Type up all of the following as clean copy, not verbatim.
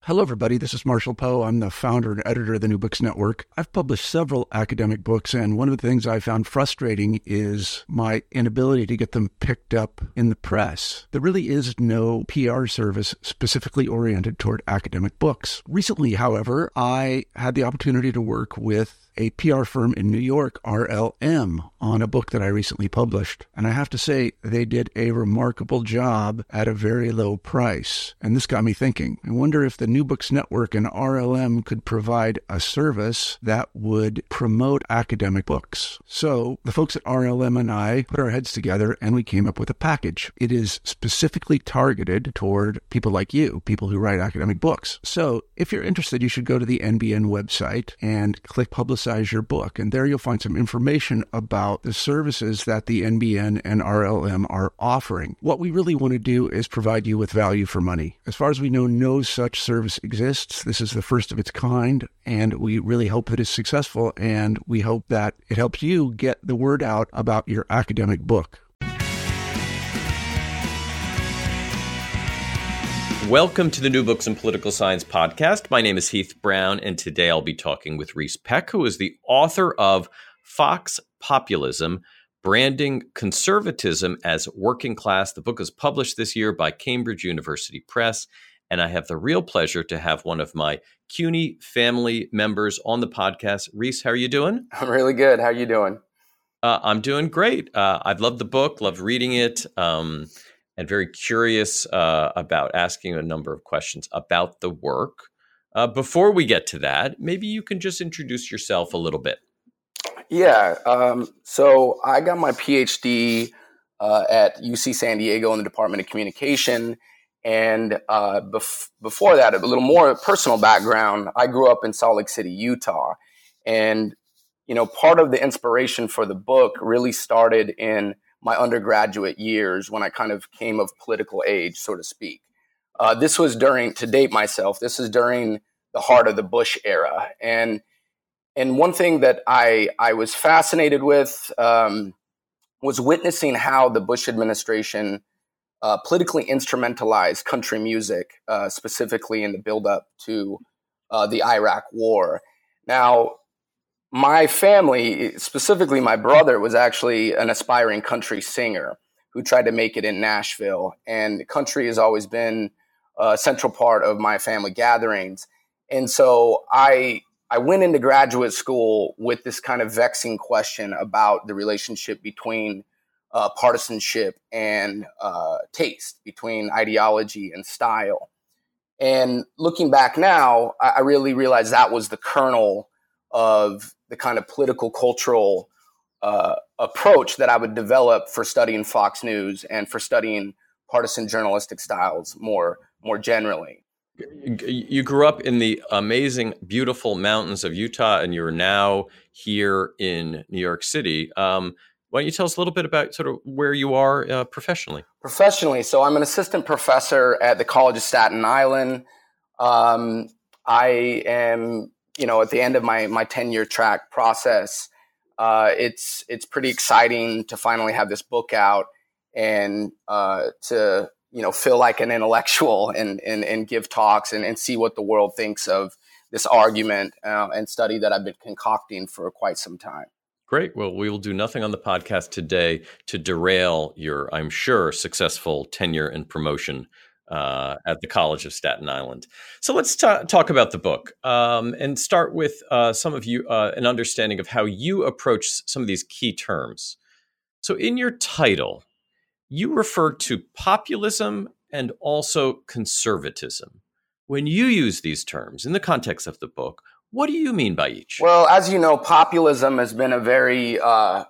Hello, everybody. This is Marshall Poe. I'm the founder and editor of the New Books Network. I've published several academic books, and one of the things I found frustrating is my inability to get them picked up in the press. There really is no PR service specifically oriented toward academic books. Recently, however, I had the opportunity to work with a PR firm in New York, RLM, on a book that I recently published. And I have to say, they did a remarkable job at a very low price. And this got me thinking. I wonder if the New Books Network and RLM could provide a service that would promote academic books. So the folks at RLM and I put our heads together and we came up with a package. It is specifically targeted toward people like you, people who write academic books. So if you're interested, you should go to the NBN website and click Publicize Your Book. And there you'll find some information about the services that the NBN and RLM are offering. What we really want to do is provide you with value for money. As far as we know, no such service exists. This is the first of its kind, and we really hope that it's successful, and we hope that it helps you get the word out about your academic book. Welcome to the New Books in Political Science podcast. My name is Heath Brown, and today I'll be talking with Reese Peck, who is the author of Fox Populism, Branding Conservatism as Working Class. The book is published this year by Cambridge University Press, and I have the real pleasure to have one of my CUNY family members on the podcast. Reese, how are you doing? I'm really good. How are you doing? I'm doing great. I've loved the book, loved reading it. And very curious about asking a number of questions about the work. Before we get to that, maybe you can just introduce yourself a little bit. Yeah. So I got my PhD at UC San Diego in the Department of Communication. And before that, a little more personal background, I grew up in Salt Lake City, Utah. And, you know, part of the inspiration for the book really started in my undergraduate years when I kind of came of political age, so to speak. This was during, to date myself, this is during the heart of the Bush era. And one thing that I was fascinated with was witnessing how the Bush administration politically instrumentalized country music, specifically in the buildup to the Iraq War. Now, my family, specifically my brother, was actually an aspiring country singer who tried to make it in Nashville. And country has always been a central part of my family gatherings. And so I went into graduate school with this kind of vexing question about the relationship between partisanship and taste, between ideology and style. And looking back now, I really realized that was the kernel of the kind of political cultural approach that I would develop for studying Fox News and for studying partisan journalistic styles more generally. You grew up in the amazing, beautiful mountains of Utah, and you're now here in New York City. Why don't you tell us a little bit about sort of where you are professionally? Professionally, so I'm an assistant professor at the College of Staten Island. I am, at the end of my tenure track process. It's pretty exciting to finally have this book out and to feel like an intellectual and give talks and see what the world thinks of this argument and study that I've been concocting for quite some time. Great. Well, we will do nothing on the podcast today to derail your, I'm sure, successful tenure and promotion at the College of Staten Island. So let's talk about the book and start with some of you, an understanding of how you approach some of these key terms. So in your title, you refer to populism and also conservatism. When you use these terms in the context of the book, what do you mean by each? Well, as you know, populism has been a very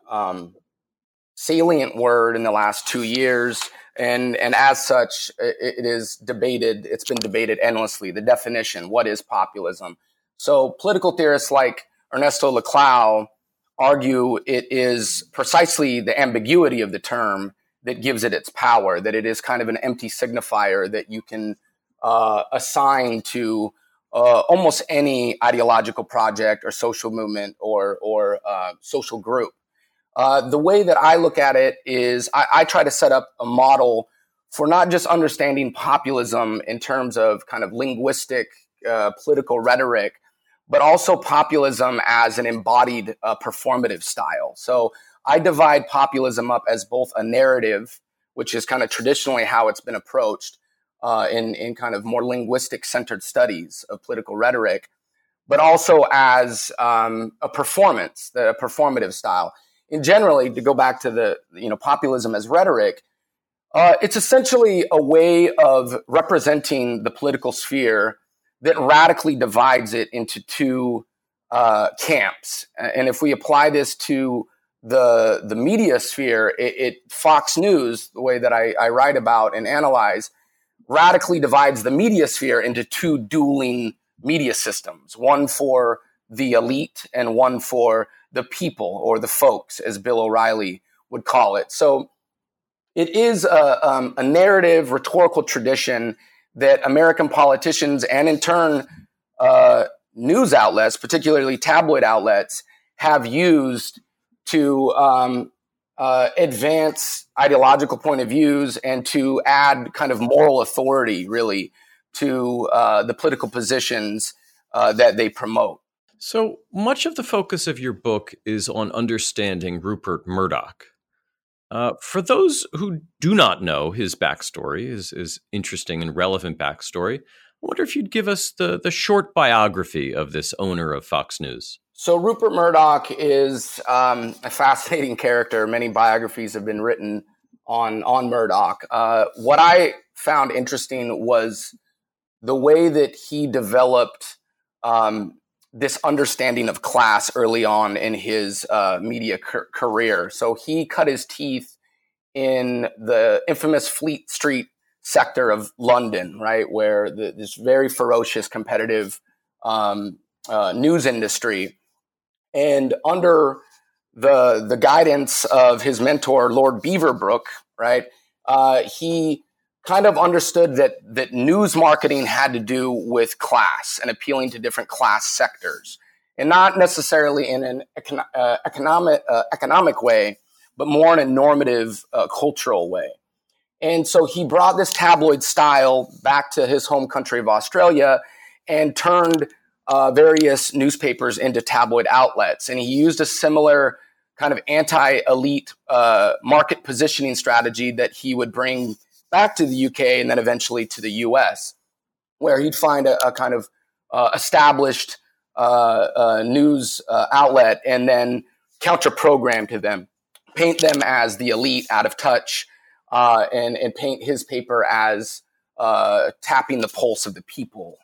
salient word in the last 2 years. And as such, it is debated. It's been debated endlessly. The definition, what is populism? So political theorists like Ernesto Laclau argue it is precisely the ambiguity of the term that gives it its power, that it is kind of an empty signifier that you can assign to almost any ideological project or social movement or social group. The way that I look at it is I try to set up a model for not just understanding populism in terms of kind of linguistic political rhetoric, but also populism as an embodied performative style. So I divide populism up as both a narrative, which is kind of traditionally how it's been approached in kind of more linguistic centered studies of political rhetoric, but also as a performance, a performative style. And generally, to go back to the populism as rhetoric, it's essentially a way of representing the political sphere that radically divides it into two camps. And if we apply this to the media sphere, Fox News, the way that I write about and analyze, radically divides the media sphere into two dueling media systems, one for the elite and one for the people, or the folks, as Bill O'Reilly would call it. So it is a narrative rhetorical tradition that American politicians and in turn news outlets, particularly tabloid outlets, have used to advance ideological point of views and to add kind of moral authority, really, to the political positions that they promote. So much of the focus of your book is on understanding Rupert Murdoch. For those who do not know his backstory, his interesting and relevant backstory, I wonder if you'd give us the short biography of this owner of Fox News. So Rupert Murdoch is a fascinating character. Many biographies have been written on Murdoch. What I found interesting was the way that he developed this understanding of class early on in his media career. So he cut his teeth in the infamous Fleet Street sector of London, right, where this very ferocious competitive news industry. And under the guidance of his mentor, Lord Beaverbrook, right, he kind of understood that news marketing had to do with class and appealing to different class sectors, and not necessarily in an economic way, but more in a normative cultural way. And so he brought this tabloid style back to his home country of Australia and turned various newspapers into tabloid outlets. And he used a similar kind of anti-elite market positioning strategy that he would bring back to the UK and then eventually to the US, where he'd find a kind of established news outlet and then counter-program to them, paint them as the elite out of touch, and paint his paper as tapping the pulse of the people.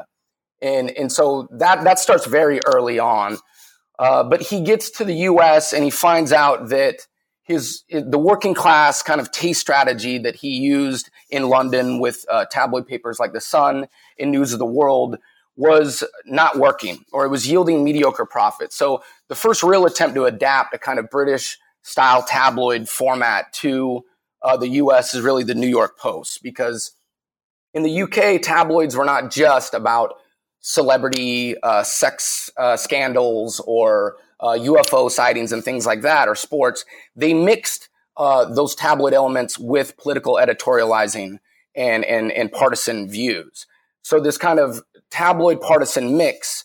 And so that starts very early on. But he gets to the US and he finds out that the working class kind of taste strategy that he used in London with tabloid papers like The Sun and News of the World was not working, or it was yielding mediocre profits. So the first real attempt to adapt a kind of British style tabloid format to the US is really the New York Post, because in the UK, tabloids were not just about celebrity sex scandals or UFO sightings and things like that, or sports. They mixed those tabloid elements with political editorializing and partisan views. So this kind of tabloid partisan mix,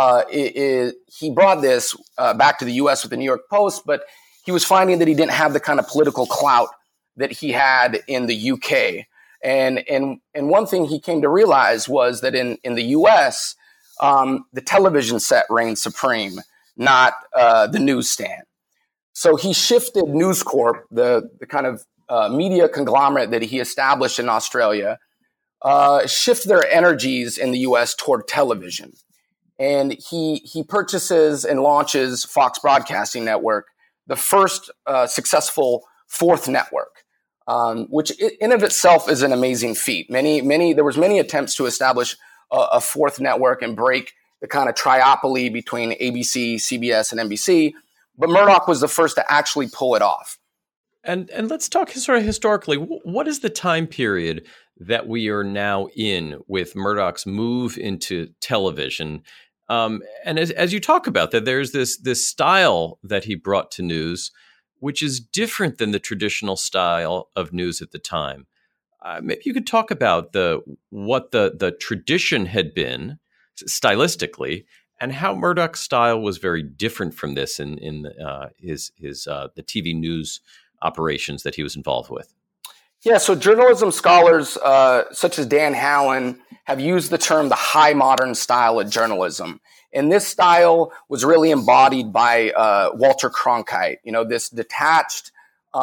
he brought this back to the US with the New York Post, but he was finding that he didn't have the kind of political clout that he had in the UK. And one thing he came to realize was that in the US, the television set reigned supreme, not the newsstand. So he shifted News Corp, the kind of media conglomerate that he established in Australia, shift their energies in the US toward television. And he purchases and launches Fox Broadcasting Network, the first successful fourth network, which in of itself is an amazing feat. There was many attempts to establish a fourth network and break the kind of triopoly between ABC, CBS, and NBC. But Murdoch was the first to actually pull it off. And let's talk sort of historically. What is the time period that we are now in with Murdoch's move into television? And as you talk about that, there's this style that he brought to news, which is different than the traditional style of news at the time. maybe you could talk about what the tradition had been stylistically, and how Murdoch's style was very different from this in his the TV news operations that he was involved with. Yeah, so journalism scholars such as Dan Hallen have used the term the high modern style of journalism. And this style was really embodied by Walter Cronkite, this detached,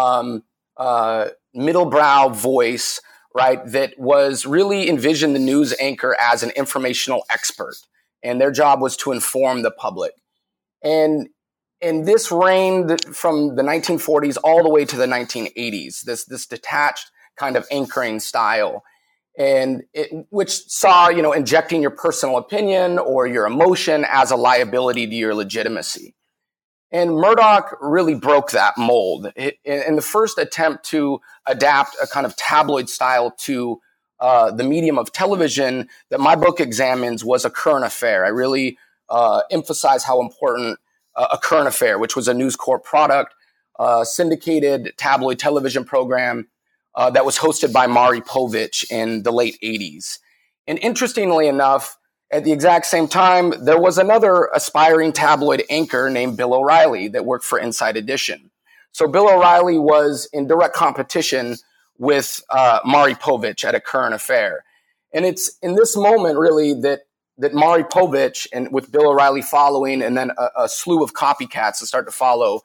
middle-brow voice, right, that was really envisioned the news anchor as an informational expert. And their job was to inform the public. And this reigned from the 1940s all the way to the 1980s, this detached kind of anchoring style, and which saw, injecting your personal opinion or your emotion as a liability to your legitimacy. And Murdoch really broke that mold. In the first attempt to adapt a kind of tabloid style to the medium of television that my book examines was A Current Affair. I really emphasize how important A Current Affair, which was a News Corp product, syndicated tabloid television program that was hosted by Maury Povich in the late 80s. And interestingly enough, at the exact same time, there was another aspiring tabloid anchor named Bill O'Reilly that worked for Inside Edition. So Bill O'Reilly was in direct competition with Maury Povich at A Current Affair. And it's in this moment, really, that Maury Povich, and with Bill O'Reilly following, and then a slew of copycats that start to follow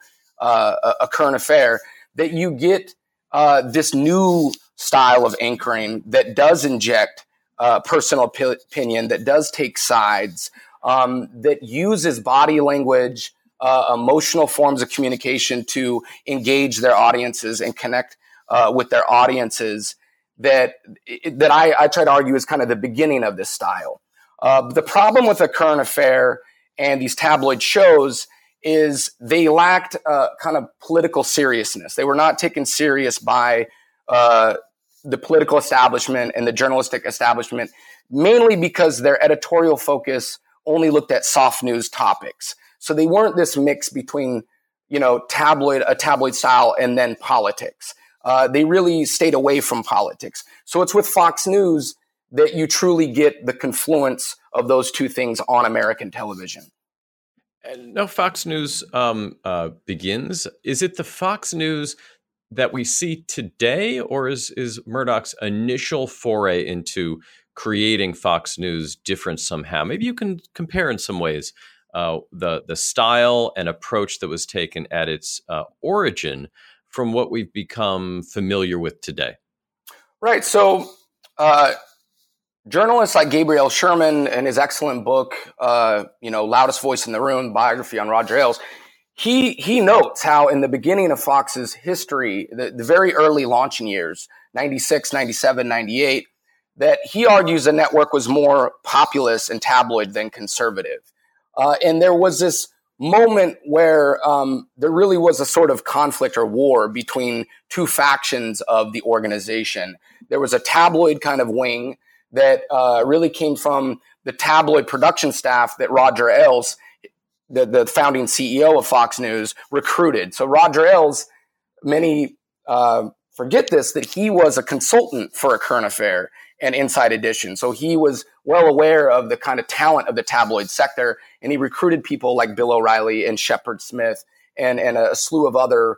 A Current Affair, that you get this new style of anchoring that does inject personal opinion, that does take sides, that uses body language, emotional forms of communication to engage their audiences and connect with their audiences, that I try to argue is kind of the beginning of this style. The problem with A Current Affair and these tabloid shows is they lacked kind of political seriousness. They were not taken serious by the political establishment and the journalistic establishment, mainly because their editorial focus only looked at soft news topics. So they weren't this mix between, a tabloid style and then politics. They really stayed away from politics. So it's with Fox News that you truly get the confluence of those two things on American television. And now Fox News begins. Is it the Fox News that we see today, or is Murdoch's initial foray into creating Fox News different somehow? Maybe you can compare in some ways the style and approach that was taken at its origin from what we've become familiar with today. Right. So journalists like Gabriel Sherman and his excellent book, Loudest Voice in the Room, biography on Roger Ailes, he notes how in the beginning of Fox's history, the very early launching years, 96, 97, 98, that he argues the network was more populist and tabloid than conservative. And there was this moment where there really was a sort of conflict or war between two factions of the organization. There was a tabloid kind of wing that really came from the tabloid production staff that Roger Ailes, the founding CEO of Fox News, recruited. So Roger Ailes, many forget this, that he was a consultant for A Current Affair and Inside Edition. So he was well aware of the kind of talent of the tabloid sector, and he recruited people like Bill O'Reilly and Shepard Smith and a slew of other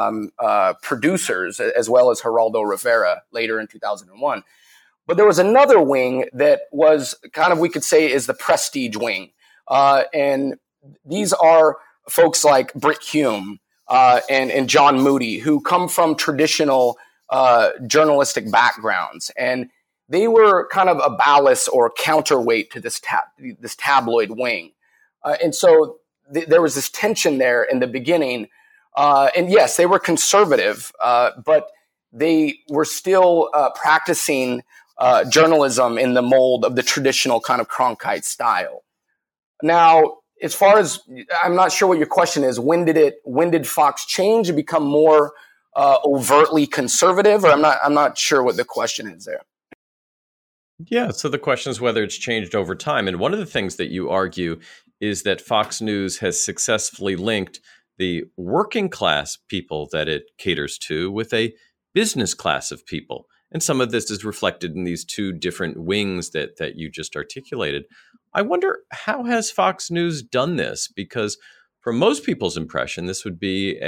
producers, as well as Geraldo Rivera later in 2001. But there was another wing that was kind of, we could say, is the prestige wing. And these are folks like Brit Hume and John Moody, who come from traditional journalistic backgrounds. And they were kind of a ballast or counterweight to this tabloid wing. And so there was this tension there in the beginning. And yes, they were conservative, but they were still practicing journalism in the mold of the traditional kind of Cronkite style. Now, as far as, I'm not sure what your question is, when did Fox change and become more overtly conservative? Or I'm not sure what the question is there. Yeah, so the question is whether it's changed over time. And one of the things that you argue is that Fox News has successfully linked the working class people that it caters to with a business class of people. And some of this is reflected in these two different wings that you just articulated. I wonder, how has Fox News done this? Because from most people's impression, this would be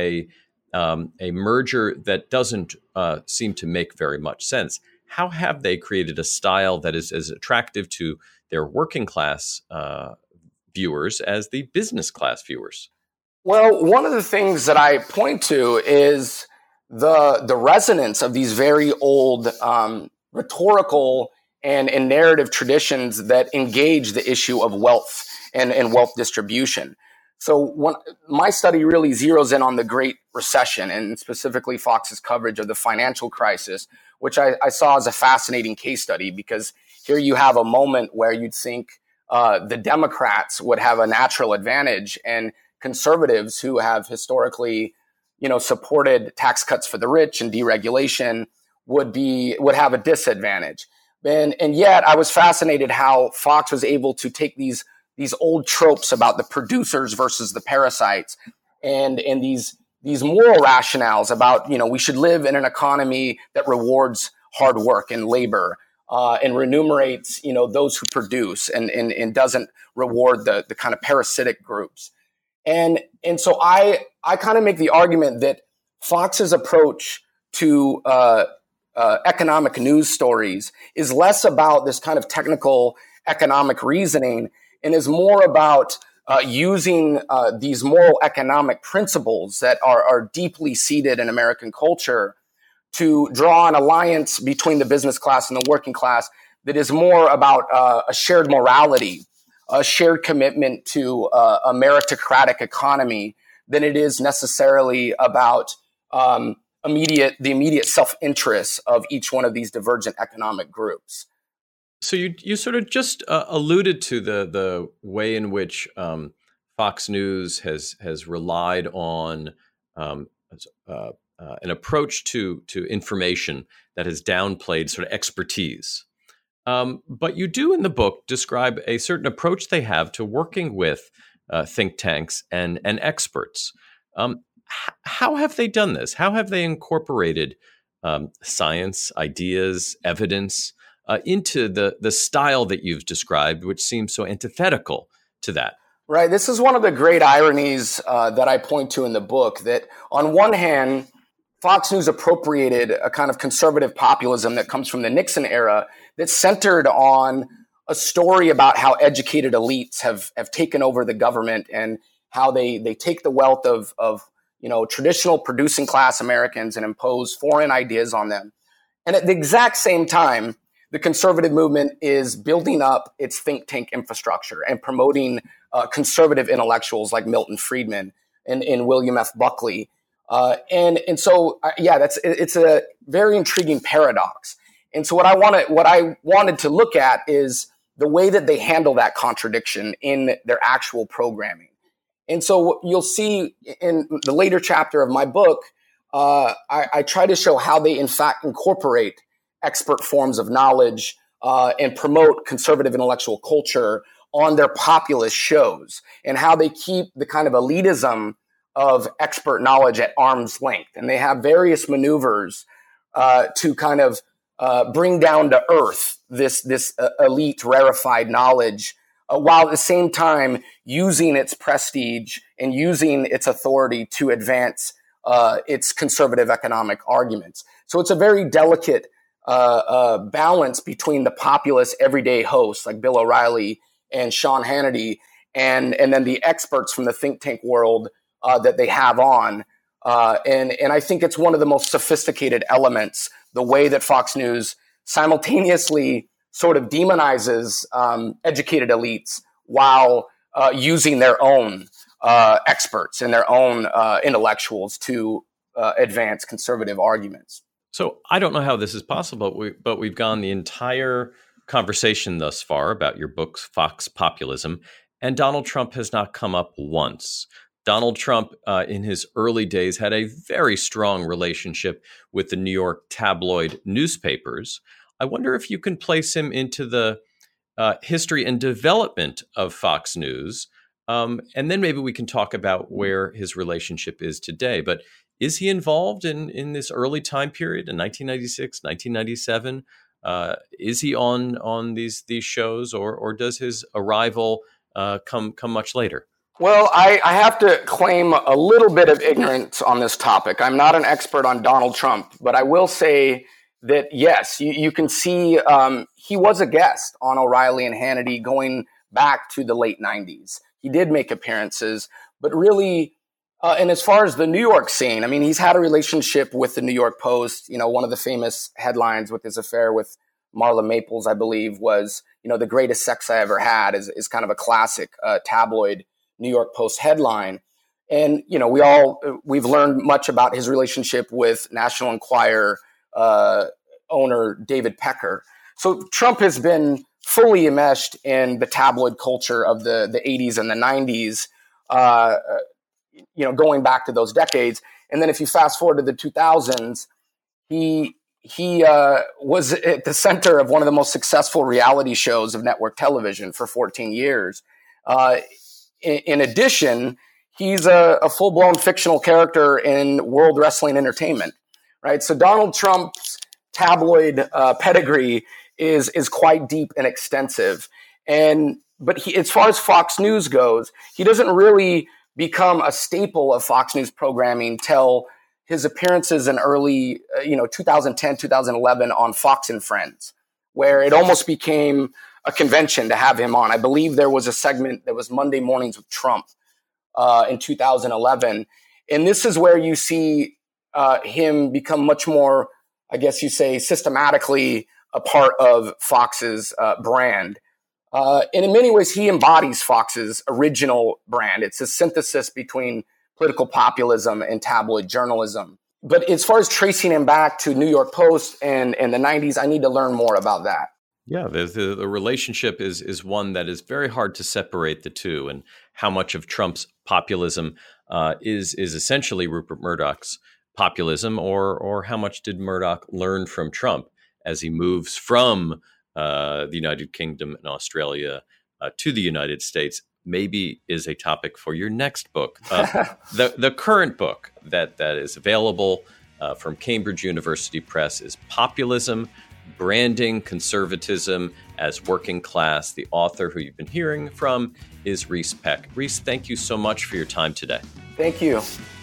a merger that doesn't seem to make very much sense. How have they created a style that is as attractive to their working class viewers as the business class viewers? Well, one of the things that I point to is the resonance of these very old rhetorical and narrative traditions that engage the issue of wealth and wealth distribution. So my study really zeroes in on the Great Recession, and specifically Fox's coverage of the financial crisis, which I saw as a fascinating case study, because here you have a moment where you'd think the Democrats would have a natural advantage, and conservatives who have historically, supported tax cuts for the rich and deregulation would have a disadvantage. And yet I was fascinated how Fox was able to take these old tropes about the producers versus the parasites and these moral rationales about, we should live in an economy that rewards hard work and labor and remunerates, those who produce and doesn't reward the kind of parasitic groups. And so I kind of make the argument that Fox's approach to economic news stories is less about this kind of technical economic reasoning and is more about using these moral economic principles that are deeply seated in American culture to draw an alliance between the business class and the working class that is more about a shared morality, a shared commitment to a meritocratic economy than it is necessarily about the immediate self-interest of each one of these divergent economic groups. So you sort of just alluded to the way in which Fox News has relied on an approach to information that has downplayed sort of expertise. But you do in the book describe a certain approach they have to working with think tanks and experts. How have they done this? How have they incorporated science, ideas, evidence into the style that you've described, which seems so antithetical to that? Right. This is one of the great ironies that I point to in the book, that on one hand, Fox News appropriated a kind of conservative populism that comes from the Nixon era that centered on a story about how educated elites have taken over the government and how they take the wealth of traditional producing class Americans and impose foreign ideas on them. And at the exact same time, the conservative movement is building up its think tank infrastructure and promoting conservative intellectuals like Milton Friedman and William F. Buckley. It's a very intriguing paradox. And so what I wanted to look at is the way that they handle that contradiction in their actual programming. And so you'll see in the later chapter of my book, I try to show how they in fact incorporate expert forms of knowledge and promote conservative intellectual culture on their populist shows, and how they keep the kind of elitism of expert knowledge at arm's length. And they have various maneuvers to kind of bring down to earth this elite rarefied knowledge, while at the same time using its prestige and using its authority to advance its conservative economic arguments. So it's a very delicate balance between the populist everyday hosts like Bill O'Reilly and Sean Hannity, and then the experts from the think tank world that they have on. And I think it's one of the most sophisticated elements, the way that Fox News simultaneously sort of demonizes educated elites while using their own experts and their own intellectuals to advance conservative arguments. So I don't know how this is possible, but we've gone the entire conversation thus far about your book, Fox Populism, and Donald Trump has not come up once. Donald Trump, in his early days, had a very strong relationship with the New York tabloid newspapers. I wonder if you can place him into the history and development of Fox News, and then maybe we can talk about where his relationship is today. But Is he involved in this early time period in 1996, 1997? Is he on these shows, or does his arrival come much later? Well, I have to claim a little bit of ignorance on this topic. I'm not an expert on Donald Trump, but I will say that, yes, you can see he was a guest on O'Reilly and Hannity going back to the late 90s. He did make appearances, but really, and as far as the New York scene, I mean, he's had a relationship with the New York Post. One of the famous headlines with his affair with Marla Maples, I believe, was, the greatest sex I ever had is kind of a classic tabloid New York Post headline. And, we've learned much about his relationship with National Enquirer owner David Pecker. So Trump has been fully enmeshed in the tabloid culture of the 80s and the 90s, going back to those decades. And then if you fast forward to the 2000s, he was at the center of one of the most successful reality shows of network television for 14 years. In addition, he's a full-blown fictional character in World Wrestling Entertainment, right? So Donald Trump's tabloid pedigree is quite deep and extensive. But as far as Fox News goes, he doesn't really become a staple of Fox News programming till his appearances in early, 2010, 2011 on Fox and Friends, where it almost became a convention to have him on. I believe there was a segment that was Monday Mornings with Trump in 2011. And this is where you see him become much more, I guess you say, systematically a part of Fox's brand. And in many ways, he embodies Fox's original brand. It's a synthesis between political populism and tabloid journalism. But as far as tracing him back to New York Post and the 90s, I need to learn more about that. Yeah, the relationship is one that is very hard to separate the two, and how much of Trump's populism is essentially Rupert Murdoch's populism, or how much did Murdoch learn from Trump as he moves from the United Kingdom and Australia to the United States, maybe is a topic for your next book. The current book that is available from Cambridge University Press is Populism, Branding Conservatism as Working Class. The author who you've been hearing from is Reese Peck. Reese, thank you so much for your time today. Thank you.